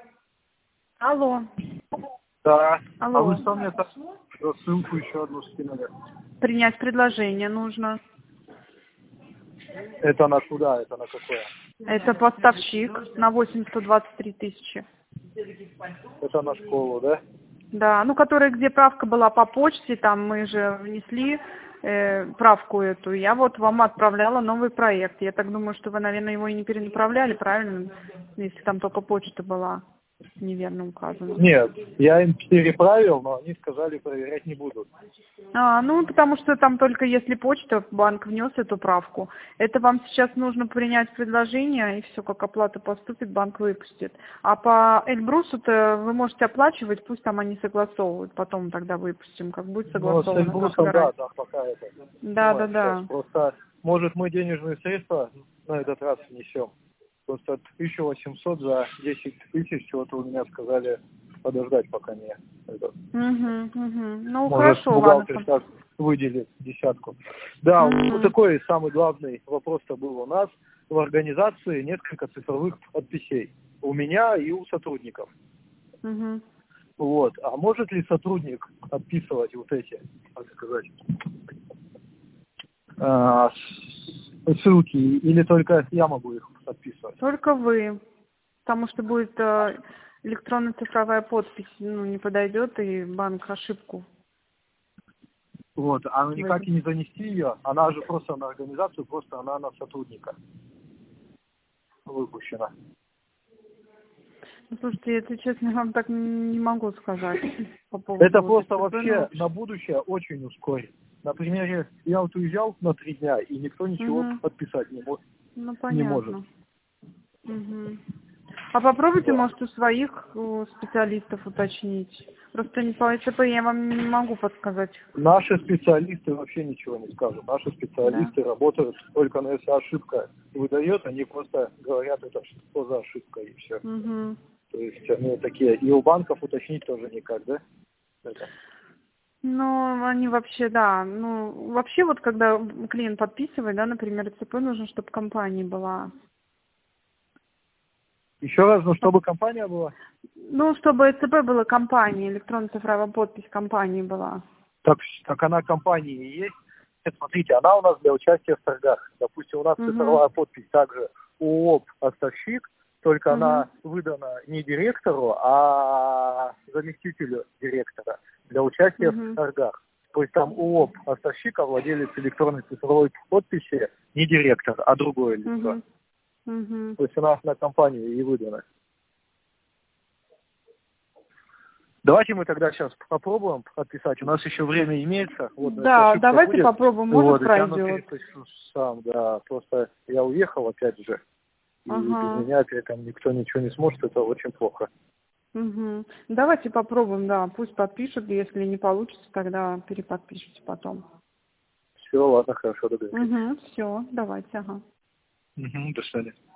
Алло. Да. Алло. А вы что мне ссылку еще одну скинули? Принять предложение нужно. Это на куда? Это на какое? Это поставщик на 823 тысячи. Это на школу, да? Да, ну, который, где правка была по почте, там мы же внесли правку эту. Я вот вам отправляла новый проект. Я так думаю, что вы, наверное, его и не перенаправляли, правильно? Если там только почта была неверно указана. Нет, я им переправил, но они сказали, проверять не будут. Ну, потому что там только если почта, банк внес эту правку. Это вам сейчас нужно принять предложение, и все, как оплата поступит, банк выпустит. А по Эльбрусу-то вы можете оплачивать, пусть там они согласовывают, потом тогда выпустим, как будет Ну, с согласовано. Эльбрусом, да, да, пока это. Да. Просто, может, мы денежные средства на этот раз внесем. Просто 1800 за 10 тысяч, чего-то у меня сказали подождать, пока не это. Ну, Может, хорошо, бухгалтер ладно. так выделит десятку. Да, вот такой самый главный вопрос-то был у нас. В организации несколько цифровых подписей. У меня и у сотрудников. Вот. А может ли сотрудник подписывать вот эти, так сказать, ссылки, или только я могу их подписывать? Только вы. Потому что будет электронная цифровая подпись, не подойдет, и банк ошибку. Вот, а никак и не занести ее, она же просто на организацию, просто она на сотрудника выпущена. Ну, слушайте, если честно, я вам так не могу сказать по поводу Это вот просто СЦП, вообще на будущее очень ускорит. Например, я вот уезжал на 3 дня, и никто ничего подписать не Ну, может. понятно. А попробуйте, Да. может, у своих специалистов уточнить. Просто не по СЦП я вам не могу подсказать. Наши специалисты вообще ничего не скажут. Наши Да. специалисты работают только на если ошибка выдает, они просто говорят, это что за ошибка, и все. То есть они такие, и у банков уточнить тоже никак, да? Это. Ну, они вообще, да. Ну, вообще вот когда клиент подписывает, да, например, ЦП, нужно, чтобы компания была. Еще раз, ну, чтобы компания была? Ну, чтобы ЦП была компания, электронная цифровая подпись компании была. Так она компания и есть. Нет, смотрите, она у нас для участия в торгах. Допустим, у нас цифровая подпись также ООП «Поставщик», только она выдана не директору, а заместителю директора для участия в торгах. То есть там ООП «Поставщик», а владелец электронной цифровой подписи не директор, а другое лицо. То есть у нас на компанию и выдано. Давайте мы тогда сейчас попробуем подписать. У нас еще время имеется. Вот, Да, давайте будет, попробуем, может вот, я пройдет. перепишу сам, да. Просто я уехал опять же. И без меня опять там никто ничего не сможет, это очень плохо. Давайте попробуем, да. Пусть подпишут, если не получится, тогда переподпишите потом. Все, ладно, хорошо, договорились. Все, давайте, ага. До свидания.